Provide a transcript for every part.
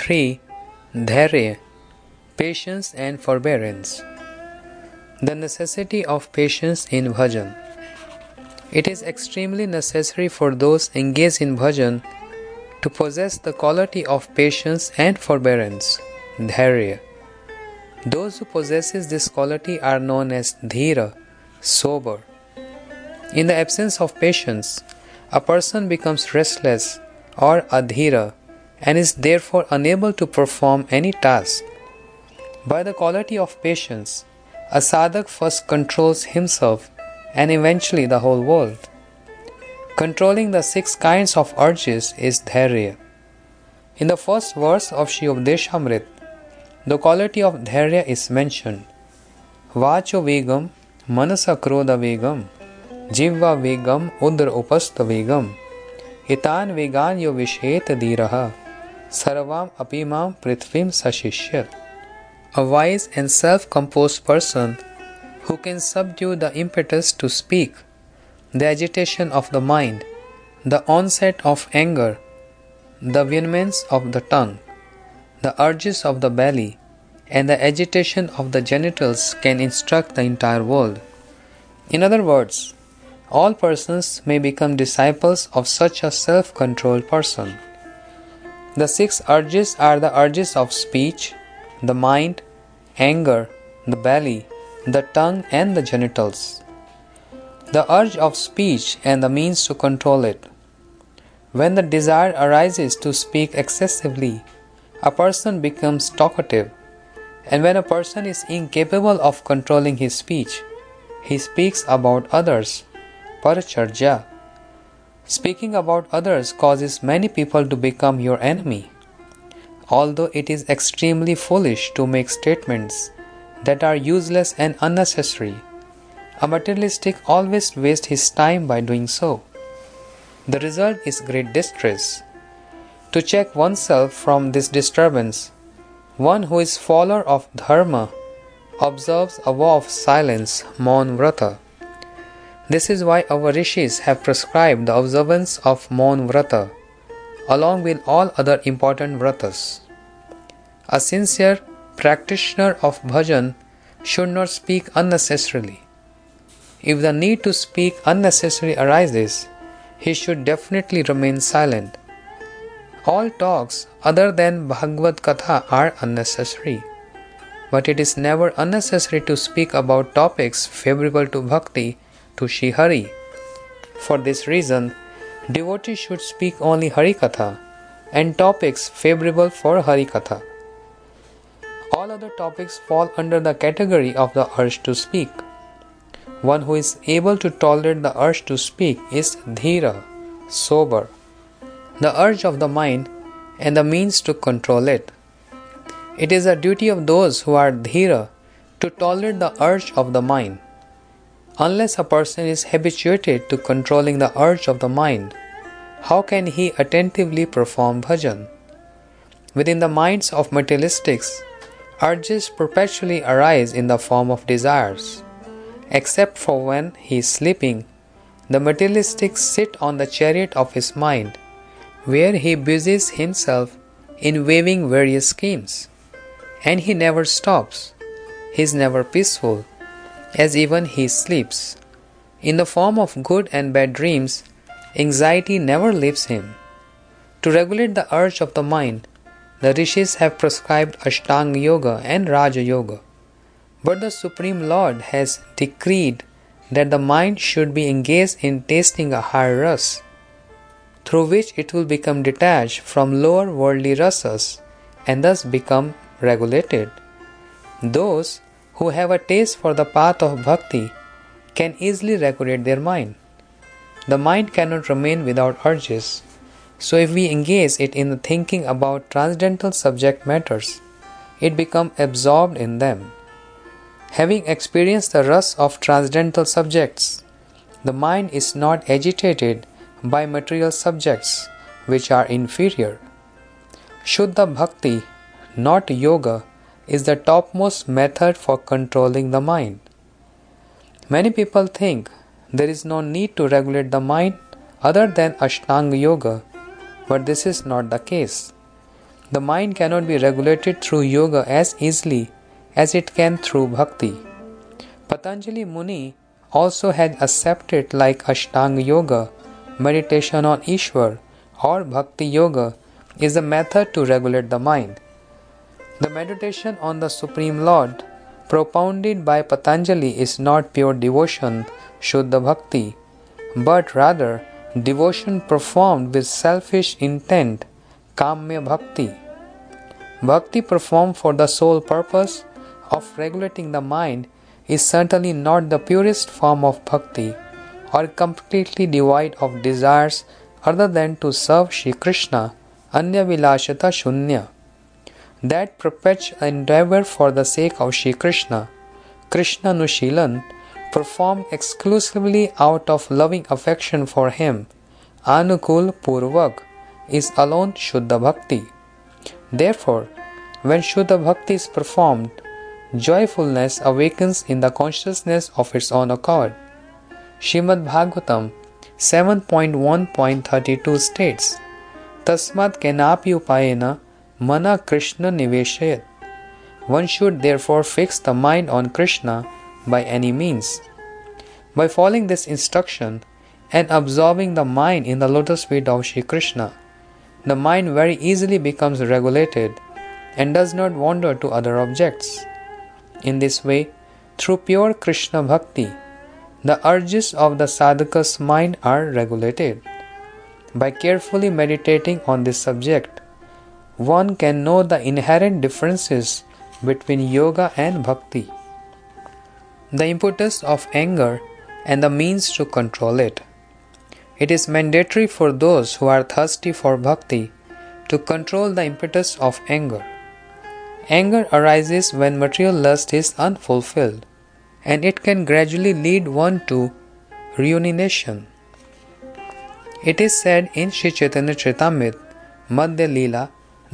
3. Dhairya, patience and forbearance. The necessity of patience in bhajan. It is extremely necessary for those engaged in bhajan to possess the quality of patience and forbearance, dhairya. Those who possesses this quality are known as dhira, sober. In the absence of patience, a person becomes restless or adhira and is therefore unable to perform any task. By the quality of patience, a sadhak first controls himself and eventually the whole world. Controlling the 6 kinds of urges is dhairya. In the first verse of Shri Upadeshamrit, the quality of dhairya is mentioned. Vacho vegam, manasa krodha vegam, jivva vegam, udra upastha vegam, itan vegan yo visheta dhiraha, sarvam apimam prithvim sashishyat. A wise and self-composed person who can subdue the impetus to speak, the agitation of the mind, the onset of anger, the vehemence of the tongue, the urges of the belly, and the agitation of the genitals can instruct the entire world. In other words, all persons may become disciples of such a self-controlled person. The 6 urges are the urges of speech, the mind, anger, the belly, the tongue, and the genitals. The urge of speech and the means to control it. When the desire arises to speak excessively, a person becomes talkative, and when a person is incapable of controlling his speech, he speaks about others, paracharja. Speaking about others causes many people to become your enemy. Although it is extremely foolish to make statements that are useless and unnecessary, a materialistic always wastes his time by doing so. The result is great distress. To check oneself from this disturbance, one who is follower of dharma observes a vow of silence, Maun Vrata. This is why our rishis have prescribed the observance of Maun Vrata, along with all other important vratas. A sincere practitioner of bhajan should not speak unnecessarily. If the need to speak unnecessarily arises, he should definitely remain silent. All talks other than Bhagavad Katha are unnecessary, but it is never unnecessary to speak about topics favorable to bhakti to Shri Hari. For this reason, devotees should speak only Hari Katha and topics favorable for Hari Katha. All other topics fall under the category of the urge to speak. One who is able to tolerate the urge to speak is dhira, sober, the urge of the mind and the means to control it. It is a duty of those who are dhira to tolerate the urge of the mind. Unless a person is habituated to controlling the urge of the mind, how can he attentively perform bhajan? Within the minds of materialistics, urges perpetually arise in the form of desires. Except for when he is sleeping, the materialistics sit on the chariot of his mind, where he busies himself in weaving various schemes. And he never stops. He is never peaceful, as even he sleeps. In the form of good and bad dreams, anxiety never leaves him. To regulate the urge of the mind, the rishis have prescribed Ashtanga Yoga and Raja Yoga. But the Supreme Lord has decreed that the mind should be engaged in tasting a higher ras, through which it will become detached from lower worldly rasas and thus become regulated. Those who have a taste for the path of bhakti can easily regulate their mind. The mind cannot remain without urges, so if we engage it in thinking about transcendental subject matters, it becomes absorbed in them. Having experienced the rus of transcendental subjects, the mind is not agitated by material subjects which are inferior. Shuddha Bhakti, not yoga, is the topmost method for controlling the mind. Many people think there is no need to regulate the mind other than Ashtanga Yoga, but this is not the case. The mind cannot be regulated through yoga as easily as it can through bhakti. Patanjali Muni also had accepted like Ashtanga Yoga, meditation on Ishwar, or Bhakti Yoga is a method to regulate the mind. The meditation on the Supreme Lord propounded by Patanjali is not pure devotion, Shuddha Bhakti, but rather devotion performed with selfish intent, Kamya Bhakti. Bhakti performed for the sole purpose of regulating the mind is certainly not the purest form of bhakti or completely devoid of desires other than to serve Shri Krishna, Anya Vilashata Shunya. That perpetual endeavor for the sake of Shri Krishna, Krishna Nushilan, performed exclusively out of loving affection for him, Anukul Purvak, is alone Shuddha Bhakti. Therefore, when Shuddha Bhakti is performed, joyfulness awakens in the consciousness of its own accord. Srimad Bhagavatam 7.1.32 states, Tasmat kenapi upayena mana Krishna niveshayat. One should therefore fix the mind on Krishna by any means. By following this instruction and absorbing the mind in the lotus feet of Shri Krishna, the mind very easily becomes regulated and does not wander to other objects. In this way, through pure Krishna Bhakti, the urges of the sadhaka's mind are regulated. By carefully meditating on this subject, one can know the inherent differences between yoga and bhakti, the impetus of anger and the means to control it. It is mandatory for those who are thirsty for bhakti to control the impetus of anger. Anger arises when material lust is unfulfilled, and it can gradually lead one to ruination. It is said in Sri Chaitanya Charitamrita, Madhya Leela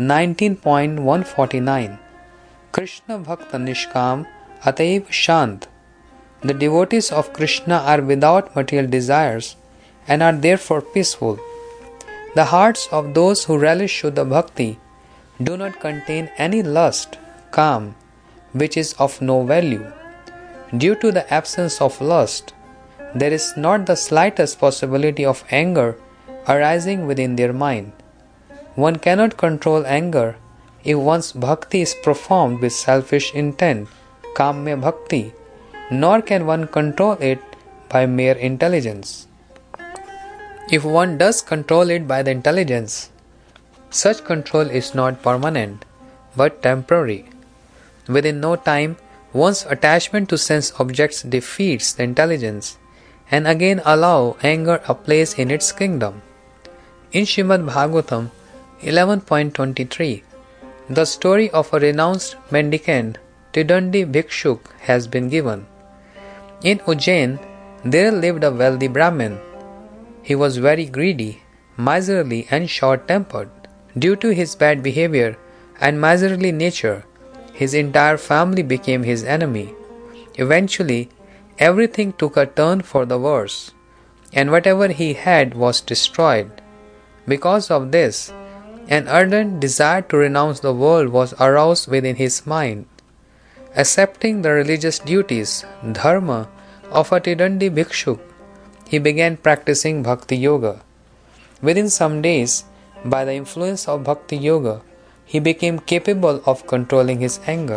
19.149, Krishna Bhakta Nishkam Ataiv Shant. The devotees of Krishna are without material desires and are therefore peaceful. The hearts of those who relish Shuddha Bhakti do not contain any lust, kam, which is of no value. Due to the absence of lust, there is not the slightest possibility of anger arising within their mind. One cannot control anger if one's bhakti is performed with selfish intent, kamya bhakti, nor can one control it by mere intelligence. If one does control it by the intelligence, such control is not permanent, but temporary. Within no time, one's attachment to sense objects defeats the intelligence and again allow anger a place in its kingdom. In Srimad Bhagavatam 11.23, the story of a renounced mendicant, Tidandi Bhikshuk, has been given. In Ujjain, there lived a wealthy Brahmin. He was very greedy, miserly and short-tempered. Due to his bad behavior and miserly nature, his entire family became his enemy. Eventually, everything took a turn for the worse, and whatever he had was destroyed. Because of this, an ardent desire to renounce the world was aroused within his mind. Accepting the religious duties, dharma, of a Tidandi Bhikshuk, he began practicing Bhakti Yoga. Within some days, by the influence of Bhakti Yoga, he became capable of controlling his anger.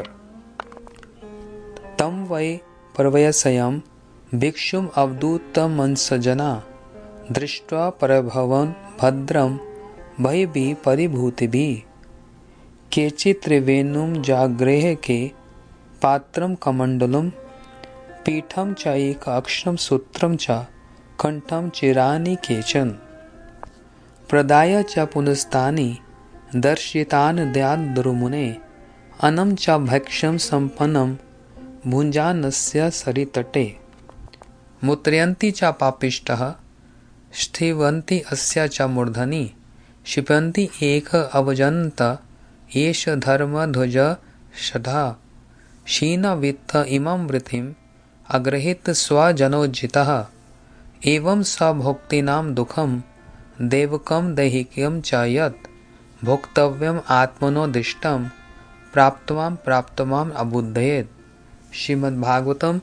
Tam vai parvayasayam bhikshum avduta mansajana drishtva parabhavan bhadram bhaibi paribhutibi kechitrivenum jagrehe ke patram kamandalum pitham chaika akshram sutram cha kantam chirani kechan pradaya cha punastani darshitan dyadrumune anam cha bhaksham sampanam bhunjanasya saritate mutrayanti cha papishtah sthivanti asya cha murdhani shipanti ekha avajanta esha dharma dhwaja shadha shina vitta imam vrithim agrahit swajanojitah evam sa bhaktinam dukham devakam dahikyam chayat Bhoktavyam Atmano Dishtam Praptvam Abuddhayet. Srimad Bhagavatam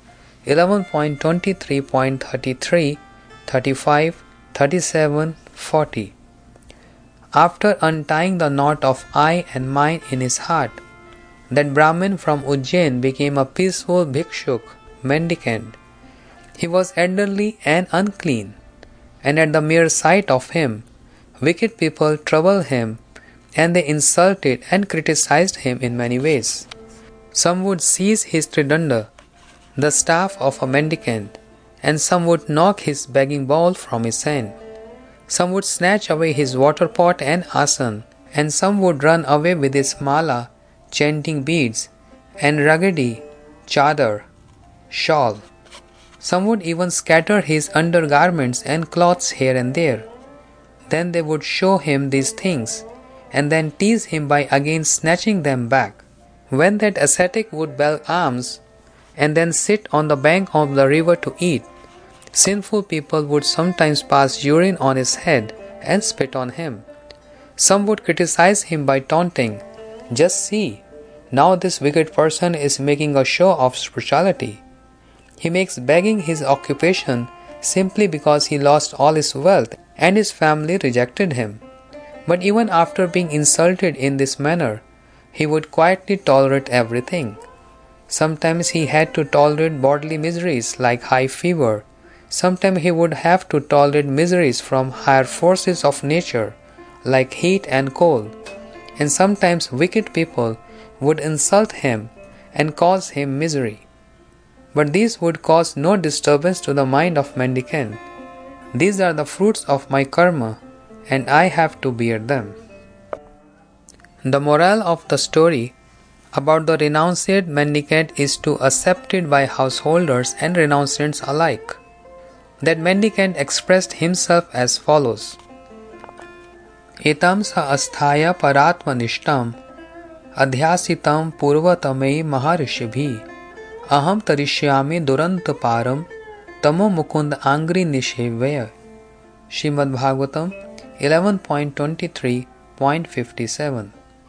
11.23.33, 35, 37, 40. After untying the knot of I and mine in his heart, that Brahmin from Ujjain became a peaceful bhikshuk, mendicant. He was elderly and unclean, and at the mere sight of him, wicked people troubled him, and they insulted and criticized him in many ways. Some would seize his tridanda, the staff of a mendicant, and some would knock his begging bowl from his hand. Some would snatch away his water pot and asan, and some would run away with his mala, chanting beads, and ragadi, chadar, shawl. Some would even scatter his undergarments and cloths here and there. Then they would show him these things, and then tease him by again snatching them back. When that ascetic would beg alms, and then sit on the bank of the river to eat, sinful people would sometimes pass urine on his head and spit on him. Some would criticize him by taunting, "Just see, now this wicked person is making a show of spirituality. He makes begging his occupation simply because he lost all his wealth and his family rejected him." But even after being insulted in this manner, he would quietly tolerate everything. Sometimes he had to tolerate bodily miseries like high fever. Sometimes he would have to tolerate miseries from higher forces of nature like heat and cold. And sometimes wicked people would insult him and cause him misery. But these would cause no disturbance to the mind of mendicant. These are the fruits of my karma, and I have to bear them. The moral of the story about the renunciate mendicant is to accepted by householders and renunciants alike. That mendicant expressed himself as follows: Etam sa asthaya paratmanishtam adhyasitam purvatamei maharishibhi aham tarishyami duranta param tamo mukund angri nishevaya. Srimad Bhagavatam 11.23.57.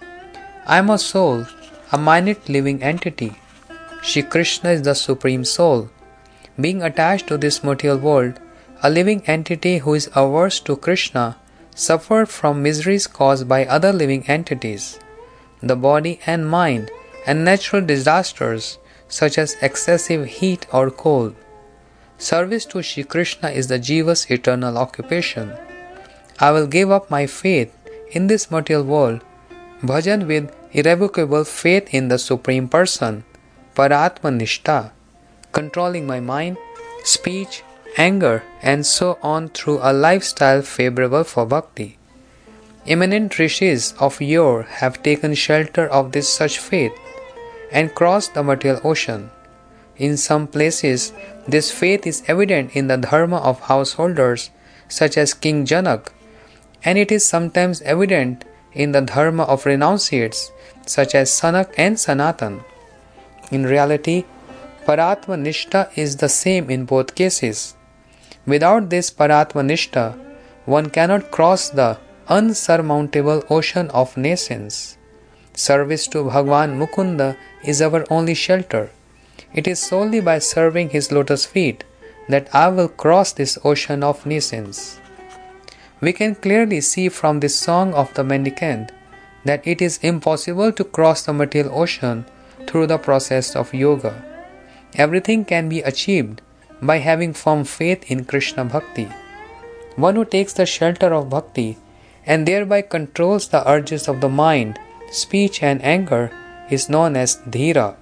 I am a soul, a minute living entity. Shri Krishna is the Supreme Soul. Being attached to this material world, a living entity who is averse to Krishna suffered from miseries caused by other living entities, the body and mind, and natural disasters such as excessive heat or cold. Service to Shri Krishna is the Jiva's eternal occupation. I will give up my faith in this material world, bhajan with irrevocable faith in the Supreme Person, Paratmanishta, controlling my mind, speech, anger, and so on through a lifestyle favorable for bhakti. Eminent rishis of yore have taken shelter of this such faith and crossed the material ocean. In some places, this faith is evident in the dharma of householders such as King Janak, and it is sometimes evident in the dharma of renunciates such as Sanak and Sanatan. In reality, Paratmanishta is the same in both cases. Without this Paratmanishta, one cannot cross the unsurmountable ocean of nations. Service to Bhagwan Mukunda is our only shelter. It is solely by serving his lotus feet that I will cross this ocean of nations. We can clearly see from this song of the mendicant that it is impossible to cross the material ocean through the process of yoga. Everything can be achieved by having firm faith in Krishna Bhakti. One who takes the shelter of Bhakti and thereby controls the urges of the mind, speech and anger is known as Dhira.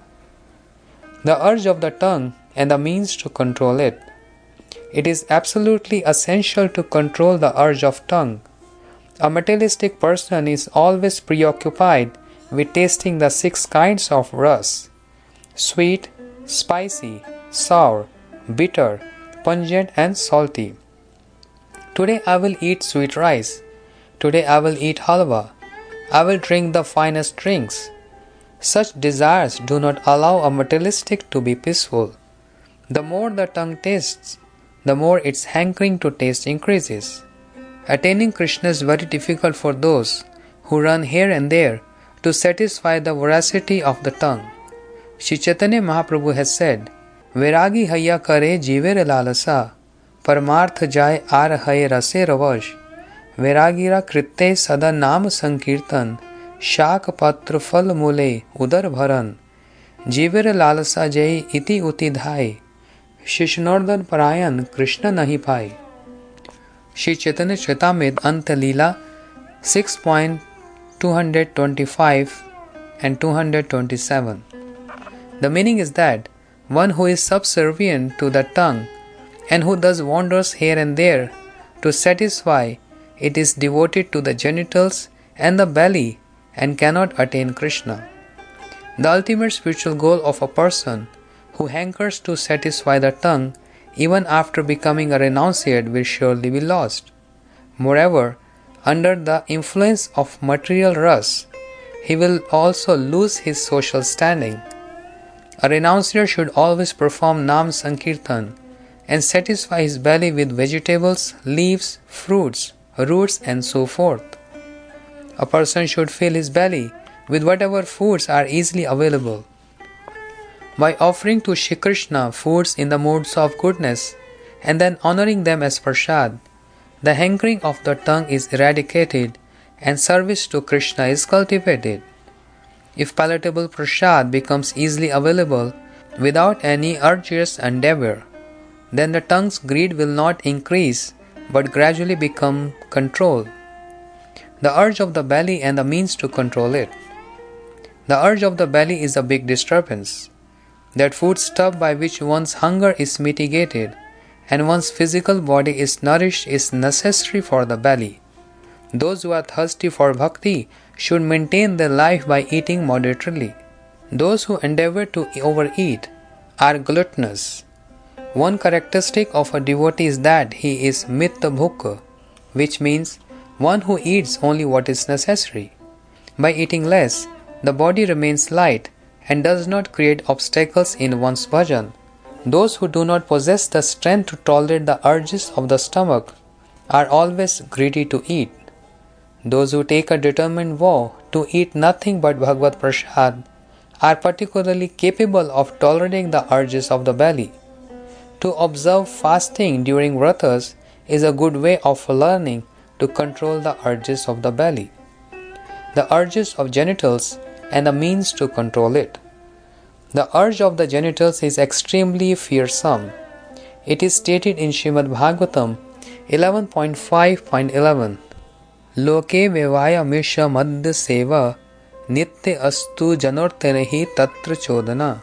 The urge of the tongue and the means to control it. It is absolutely essential to control the urge of tongue. A materialistic person is always preoccupied with tasting the 6 kinds of ras: sweet, spicy, sour, bitter, pungent and salty. Today I will eat sweet rice. Today I will eat halwa. I will drink the finest drinks. Such desires do not allow a materialistic to be peaceful. The more the tongue tastes, the more its hankering to taste increases. Attaining Krishna is very difficult for those who run here and there to satisfy the voracity of the tongue. Sri Chaitanya Mahaprabhu has said, Vairagi haya kare jivere lalasa, parmarth jai ar haye rase ravash, Vairagira kritte sada naam sankirtan, shak patra fal mule udar bharan, jivere lalasa jai iti uti dhai, Shishnordhan parayan Krishna nahi pai. Sri Chaitanya Charitamrita Anta Leela 6.225 and 227. The meaning is that one who is subservient to the tongue and who does wonders here and there to satisfy it is devoted to the genitals and the belly and cannot attain Krishna. The ultimate spiritual goal of a person who hankers to satisfy the tongue even after becoming a renunciate will surely be lost. Moreover, under the influence of material rus, he will also lose his social standing. A renunciate should always perform Nam Sankirtan and satisfy his belly with vegetables, leaves, fruits, roots and so forth. A person should fill his belly with whatever foods are easily available. By offering to Shri Krishna foods in the moods of goodness and then honoring them as prasad, the hankering of the tongue is eradicated and service to Krishna is cultivated. If palatable prasad becomes easily available without any arduous endeavor, then the tongue's greed will not increase but gradually become controlled. The urge of the belly and the means to control it. The urge of the belly is a big disturbance. That food stuff by which one's hunger is mitigated and one's physical body is nourished is necessary for the belly. Those who are thirsty for bhakti should maintain their life by eating moderately. Those who endeavor to overeat are gluttonous. One characteristic of a devotee is that he is mitta bhukka, which means one who eats only what is necessary. By eating less, the body remains light and does not create obstacles in one's bhajan. Those who do not possess the strength to tolerate the urges of the stomach are always greedy to eat. Those who take a determined vow to eat nothing but Bhagavad Prasad are particularly capable of tolerating the urges of the belly. To observe fasting during vratas is a good way of learning to control the urges of the belly, the urges of genitals and the means to control it. The urge of the genitals is extremely fearsome. It is stated in Srimad Bhagavatam 11.5.11. Loke vevaya misha madhya seva nitya astu janortenehi tatra chodana.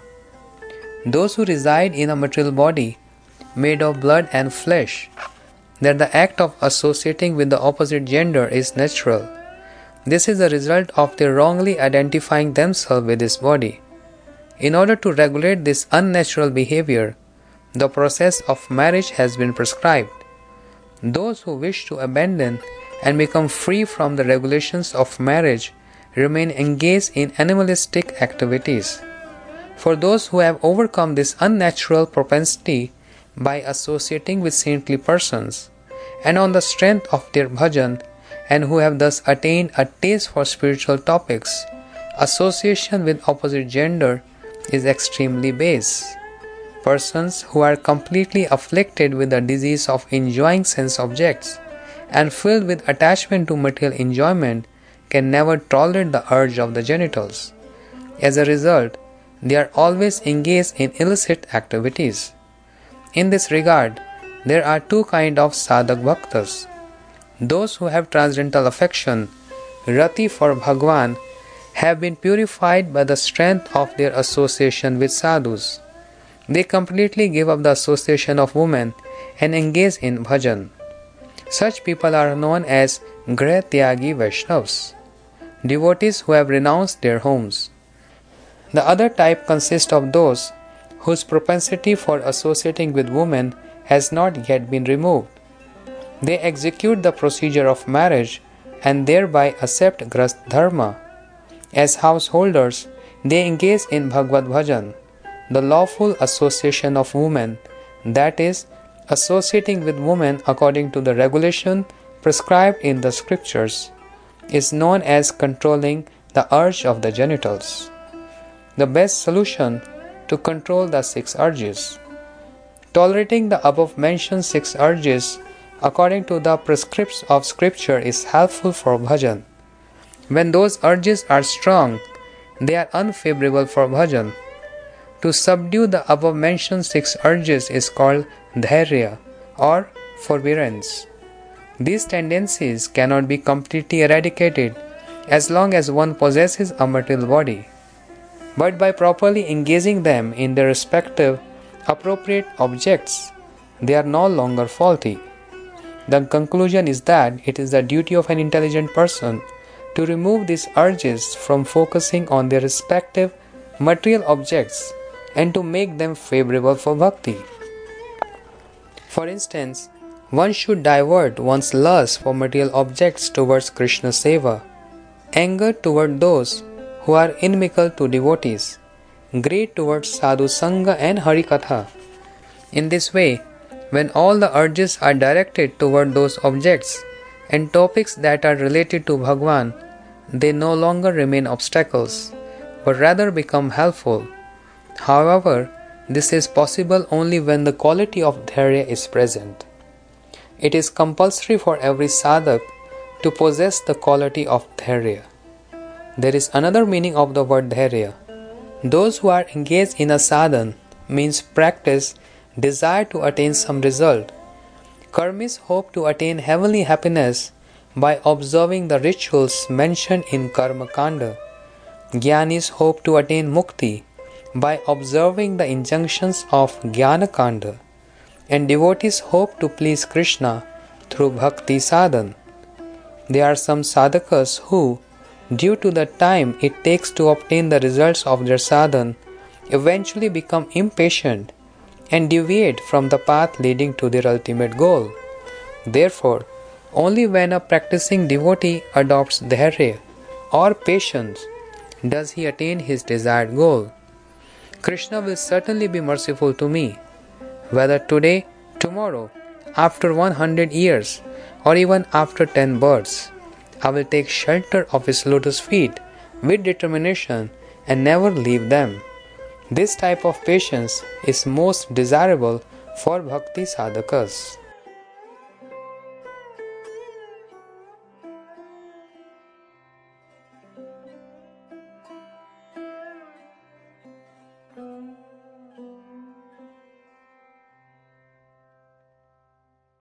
Those who reside in a material body made of blood and flesh, that the act of associating with the opposite gender is natural. This is the result of their wrongly identifying themselves with this body. In order to regulate this unnatural behavior, the process of marriage has been prescribed. Those who wish to abandon and become free from the regulations of marriage remain engaged in animalistic activities. For those who have overcome this unnatural propensity by associating with saintly persons, and on the strength of their bhajan, and who have thus attained a taste for spiritual topics, association with opposite gender is extremely base. Persons who are completely afflicted with the disease of enjoying sense objects and filled with attachment to material enjoyment can never tolerate the urge of the genitals. As a result, they are always engaged in illicit activities. In this regard, there are two kinds of sadhak bhaktas. Those who have transcendental affection, rati for Bhagwan, have been purified by the strength of their association with sadhus. They completely give up the association of women and engage in bhajan. Such people are known as Grah Tyagi Vaishnavas, devotees who have renounced their homes. The other type consists of those whose propensity for associating with women has not yet been removed. They execute the procedure of marriage and thereby accept Grahastha Dharma. As householders, they engage in Bhagavad Bhajan, the lawful association of women, that is, associating with women according to the regulation prescribed in the scriptures. is known as controlling the urge of the genitals. The best solution to control the 6 urges. Tolerating the above-mentioned 6 urges according to the prescripts of scripture is helpful for bhajan. When those urges are strong, they are unfavorable for bhajan. To subdue the above-mentioned 6 urges is called dhairya or forbearance. These tendencies cannot be completely eradicated as long as one possesses a material body, but by properly engaging them in their respective appropriate objects, they are no longer faulty. The conclusion is that it is the duty of an intelligent person to remove these urges from focusing on their respective material objects and to make them favorable for bhakti. For instance, one should divert one's lust for material objects towards Krishna Seva, anger toward those who are inimical to devotees, greed towards sadhu sangha and harikatha. In this way, when all the urges are directed toward those objects and topics that are related to Bhagwan, they no longer remain obstacles, but rather become helpful. However, this is possible only when the quality of dhairya is present. It is compulsory for every sadhak to possess the quality of dhairya. There is another meaning of the word dhairya. Those who are engaged in a sadhan, means practice, desire to attain some result. Karmis hope to attain heavenly happiness by observing the rituals mentioned in Karma Kanda. Jnanis hope to attain mukti by observing the injunctions of Jnana Kanda. And devotees hope to please Krishna through bhakti sadhan. There are some sadhakas who, due to the time it takes to obtain the results of their sadhan, eventually become impatient and deviate from the path leading to their ultimate goal. Therefore, only when a practicing devotee adopts dhairya or patience does he attain his desired goal. Krishna will certainly be merciful to me, whether today, tomorrow, after 100 years, or even after 10 births. I will take shelter of his lotus feet with determination and never leave them. This type of patience is most desirable for bhakti sadhakas.